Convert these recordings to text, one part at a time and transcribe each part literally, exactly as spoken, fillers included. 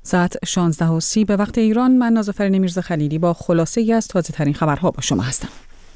ساعت شانزده و سی به وقت ایران. من نازافرین میرزا خلیلی با خلاصه ای از تازه ترین خبرها با شما هستم.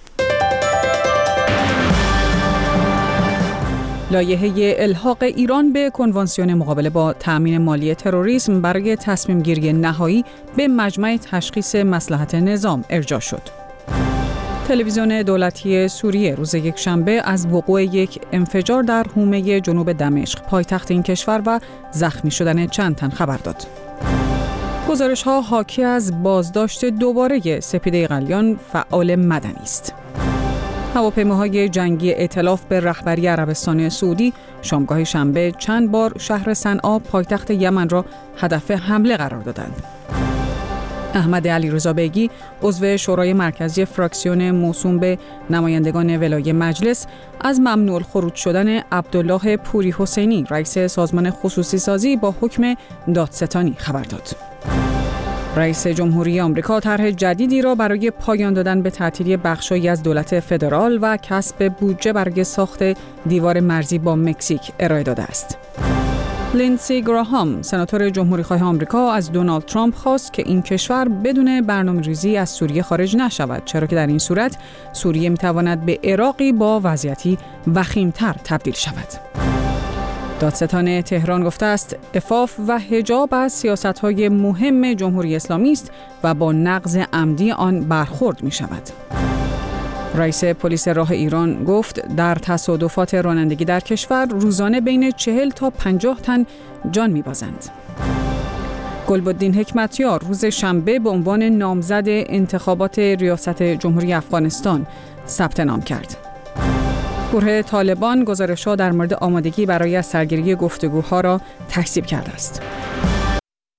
لایحه الحاق ایران به کنوانسیون مقابله با تأمین مالی تروریسم برای تصمیم گیری نهایی به مجمع تشخیص مصلحت نظام ارجاع شد. تلویزیون دولتی سوریه روز یکشنبه از وقوع یک انفجار در حومه جنوب دمشق پایتخت این کشور و زخمی شدن چند تن خبر داد. گزارش‌ها حاکی از بازداشت دوباره سپیده قلیان فعال مدنی است. هواپیماهای جنگی ائتلاف به رهبری عربستان سعودی شامگاه شنبه چند بار شهر صنعا پایتخت یمن را هدف حمله قرار دادند. احمد علیرضا بیگی عضو شورای مرکزی فراکسیون موسوم به نمایندگان ولای مجلس از ممنوع الخروج شدن عبدالله پوری حسینی رئیس سازمان خصوصی سازی با حکم دادستانی خبر داد. رئیس جمهوری آمریکا طرح جدیدی را برای پایان دادن به تعطیلی بخشایی از دولت فدرال و کسب بودجه برای ساخت دیوار مرزی با مکزیک ارائه داده است. لیندسی گراهام، سناتور جمهوری‌خواه آمریکا، از دونالد ترامپ خواست که این کشور بدون برنامه‌ریزی از سوریه خارج نشود، چرا که در این صورت سوریه می‌تواند به عراقی با وضعیتی وخیم‌تر تبدیل شود. دادستان تهران گفته است عفاف و حجاب از سیاست‌های مهم جمهوری اسلامی است و با نقض عمدی آن برخورد می‌شود. رئیس پلیس راه ایران گفت در تصادفات رانندگی در کشور روزانه بین چهل تا پنجاه تن جان می‌بازند. گلبدین حکمتیار روز شنبه به عنوان نامزد انتخابات ریاست جمهوری افغانستان ثبت نام کرد. گروه طالبان گزارش‌ها در مورد آمادگی برای از سرگیری گفتگوها را تکذیب کرده است.